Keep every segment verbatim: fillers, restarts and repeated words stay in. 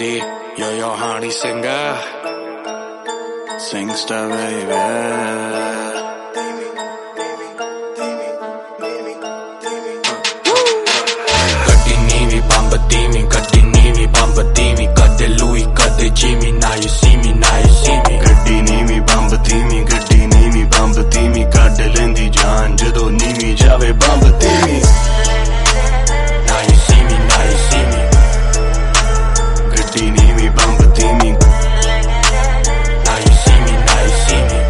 Candy, yo yo honey singer, singster baby. Cutty nevi, bamba teamy, cutty nevi, bamba teamy, cut the Louis, cut the Jimmy. Now you see me, now you see me. Cutty nevi, bamba teamy, cutty nevi, bamba teamy, cut the lendi jaan jado nevi jaave bamba teamy. Now you see me, now you see me. Cutty nevi, bamba teamy. Now you see me, now you see me.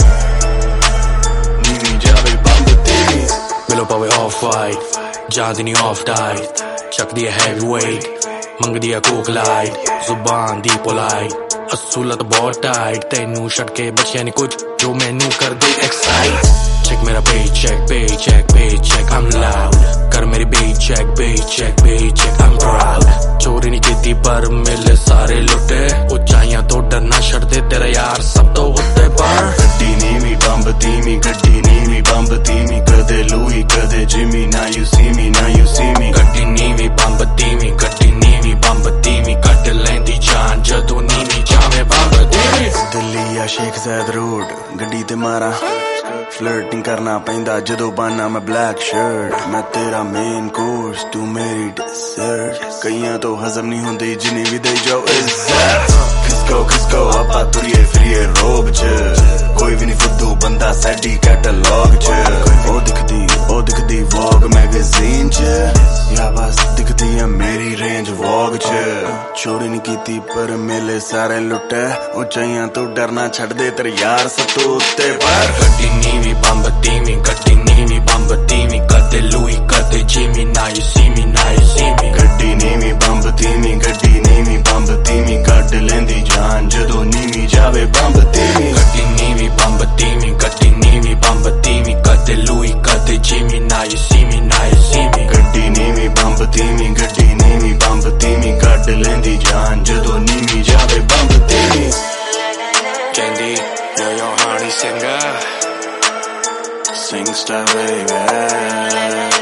Nevi jaave bamba teamy. Milo pave off white, Jandini off tight. Chuck the heavyweight, ਮੰਗਦੀ ਆ Coke light, ਜ਼ੁਬਾਨ ਦੀ polite, ਅਸੂਲਤ ਬਹੁਤ tight, ਤੈਨੂੰ ਛੱਡ ਕੇ ਬਚਿਆ ਨਹੀਂ ਕੁਝ ਜੋ ਮੈਨੂੰ ਕਰਦੇ ਐਕਸਾਈਟ। ਚੈੱਕ ਮੇਰਾ pay check pay check pay check I'm loud, ਕਰ ਮੇਰੀ ਬੇ check pay check pay check I'm proud। ਚੋਰੀ ਨਹੀਂ ਕੀਤੀ ਪਰ ਮਿਲੇ ਸਾਰੇ ਲੁੱਟੇ, ਉਚਾਈਆਂ ਤੋਂ ਡਰਨਾ ਛੱਡਦੇ ਤੇਰਾ ਯਾਰ ਸਭ ਤੋਂ ਉੱਤੇ ਪਰ। ਗੱਡੀ ਨੀਵੀਂ ਬੰਬ ਤੀਵੀਂ, ਗੱਡੀ ਨੀਵੀਂ ਬੰਬ ਤੀਵੀਂ, ਕਦੇ ਲੂਈ ਕਦੇ ਜਿਮੀ। Now you see me, now you see me। ਗੱਡੀ ਨੀਵੀਂ ਬੰਬ ਤੀਵੀਂ, ਗੱਡੀ ਨੀਵੀਂ ਬੰਬ ਤੀਵੀਂ, ਕੱਢ ਲੈਂਦੀ ਜਾਨ ਜਦੋਂ ਨੀਵੀਂ ਜਾਵੇ ਬੰਬ ਤੀਵੀਂ। ਦਿੱਲੀ ਆ ਸ਼ੇਖ ਜ਼ੈਦ ਰੋਡ, ਗੱਡੀ ਤੇ ਮਾਰਾਂ ਫਲਰਟਿੰਗ ਕਰਨਾ ਪੈਂਦਾ ਜਦੋਂ ਬਾਨਾ ਮੈਂ ਬਲੈਕ ਸ਼ਰਟ। ਮੈਂ ਤੇਰਾ ਮੇਨ ਕੋਰਸ, ਤੂੰ ਮੇਰੀ ਡਿਜ਼ਰਟ, ਕਈਆਂ ਤੋਂ ਹਜ਼ਮ ਨਹੀਂ ਹੁੰਦੀ ਜਿੰਨੀ ਵੀ ਦੇ ਜਾਓ ਇੱਜ਼ਤ। ਖਿਸਕੋ ਖਿਸਕੋ ਆਪਾਂ ਤੁਰੀਏ ਫਿਰੀਏ ਰੋਬ ਚ, ਕੋਈ ਵੀ ਨਹੀਂ ਫੁੱਦੂ ਬੰਦਾ ਸਾਡੀ ਕੈਟਲੌਗ ਚ। ਉਹ ਦਿਖਦੀ ਉਹ ਦਿਖਦੀ ਵੋਗ ਮੈਗਜ਼ੀਨ ਚ, ਯਾ ਬਸ ਦਿਖਦੀ ਆ ਮੇਰੀ ਰੇਂਜ ਵੋਗ ਚ। ਚੋਰੀ ਨਹੀਂ ਕੀਤੀ ਪਰ ਮੇਲੇ ਸਾਰੇ ਲੁੱਟੇ, ਉਚਾਈਆਂ ਤੋਂ ਡਰਨਾ ਛੱਡਦੇ ਤੇਰੇ ਯਾਰ ਸਭ ਤੋਂ ਉੱਤੇ ਪਰ। ਗੱਡੀ ਨੀਵੀਂ ਬੰਬ ਤੀਵੀਂ, ਗੱਡੀ ਨੀਵੀਂ ਬੰਬ ਤੀਵੀਂ, ਕਦੇ ਲੂਈ ਕਦੇ ਜਿਮੀ। Now you see me, now you see me। ਗੱਡੀ ਨੀਵੀਂ ਬੰਬ ਤੀਵੀਂ, ਗੱਡੀ ਨੀਵੀਂ ਬੰਬ ਤੀਵੀਂ, ਕੱਢ ਲੈਂਦੀ ਜਾਨ ਜਦੋਂ ਨੀਵੀਂ ਜਾਵੇ ਬੰਬ ਤੀਵੀਂ। ਗੱਡੀ ਨੀਵੀਂ ਬੰਬ ਤੀਵੀਂ, ਗੱਡੀ ਨੀਵੀਂ ਬੰਬ ਤੀਵੀਂ, ਕਦੇ ਲੂਈ ਕਦੇ ਜਿਮੀ। Now you see me, now you see me। ਗੱਡੀ ਨੀਵੀਂ ਬੰਬ ਤੀਵੀਂ, ਗੱਡੀ ਨੀਵੀਂ ਬੰਬ ਤੀਵੀਂ, ਕੱਢ ਲੈਂਦੀ ਜਾਨ ਜਦੋਂ ਨੀਵੀਂ ਜਾਵੇ ਬੰਬ ਤੀਵੀਂ। Candy, yo yo honey singer, Singster baby।